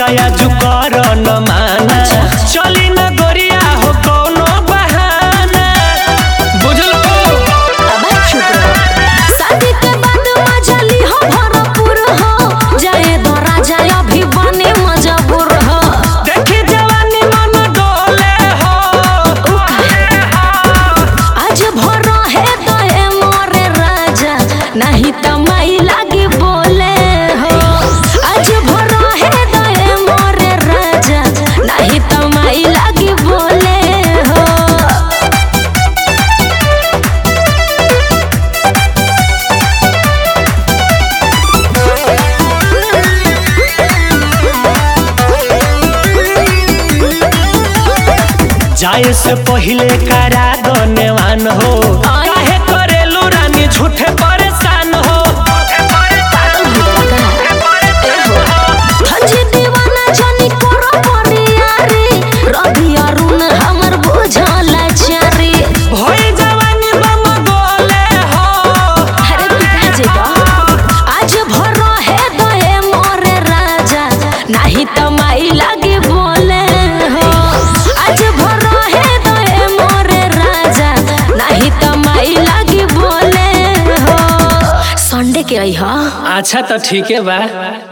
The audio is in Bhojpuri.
बतिया जुकर न माना चली न गोरिया हो कोनो बहाना बुझलो। अब चुप रहो। शादी के बाद मजा ली हो भरपूर हो जाए दो राजा अभी बने मजबूर हो। देखी जवानी मन डोले हो आज भरो है तो है मोरे राजा नहीं तो माई लागी बोले हो। आज भरो है तो है मोरे राजा नहीं तो माई लागी बोले हो। जाए से पहले करा दनेवान हो काहे करेलू रानी झूठे परेशान हो। फंजी दीवाना जानी करो परियारी रवि अरुण हमर बुझला चारी। होई जवानी बम गोले हो अरे पिता जी आज भरो है तो है मोरे राजा नहीं तो माई लागी बोले हो। आज भरो है तो है मोरे राजा नहीं तो माई लागी बोले हो। संडे के आई हा। अच्छा तो ठीक है बा।